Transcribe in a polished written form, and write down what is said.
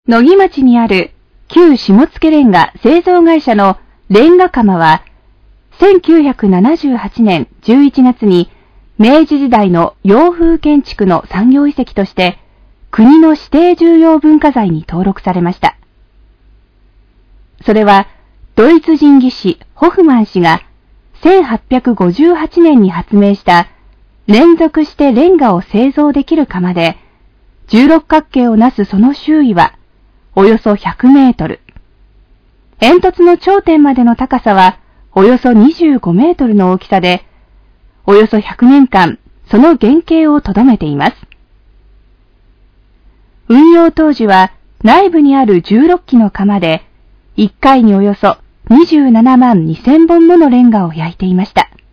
野木町にある旧下野レンガ製造会社のレンガ窯は、1978年11月に明治時代の洋風建築の産業遺跡として国の指定重要文化財に登録されました。それはドイツ人技師ホフマン氏が1858年に発明した連続してレンガを製造できる窯で、16角形をなすその周囲はおよそ100メートル。煙突の頂点までの高さはおよそ25メートルの大きさで、およそ100年間その原型を留めています。運用当時は内部にある16基の窯で、1回におよそ27万2000本ものレンガを焼いていました。